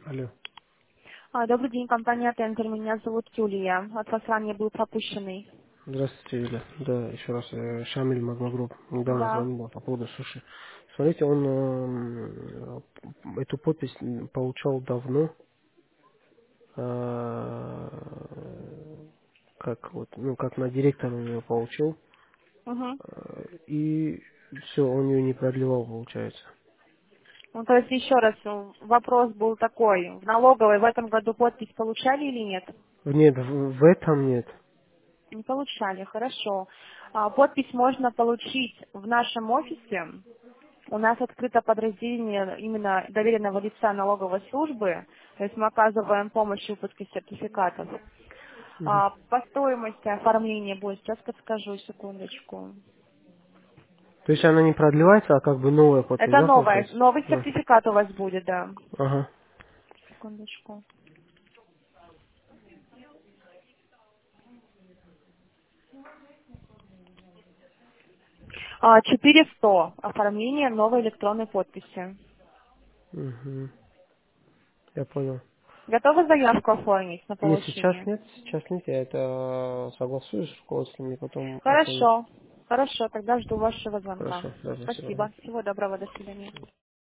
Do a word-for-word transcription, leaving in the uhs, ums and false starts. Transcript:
Алло. А, Добрый день, компания Тензор. Меня зовут Юлия. От вас ранее был пропущенный. Здравствуйте, Юля. Да, еще раз, э, Шамиль Магмагруб. Недавно Да. звонил по поводу суши. Смотрите, он э, эту подпись получал давно, э, как вот, ну, как на директора у него получил, Угу. э, и все, он ее не продлевал, получается. Ну, то есть еще раз э, вопрос был такой. В налоговой в этом году подпись получали или нет? Нет, в, в этом нет. Не получали, хорошо. А, Подпись можно получить в нашем офисе. У нас открыто подразделение именно доверенного лица налоговой службы. То есть мы оказываем помощь в выпуске сертификатов. Мгм. А, По стоимости оформления будет, сейчас подскажу, секундочку. То есть она не продлевается, а как бы новая подпись, Это да, новое, получается? новый А, сертификат у вас будет, да. ага. Секундочку. А, четыре сто оформление новой электронной подписи. Мгм. Я понял. Готовы заявку оформить на Нет, сейчас получение? нет, сейчас нет, я это согласуюсь с руководством и потом оформлю. Хорошо. Хорошо, тогда жду вашего звонка. Хорошо, да, спасибо. Спасибо. Всего доброго, до свидания.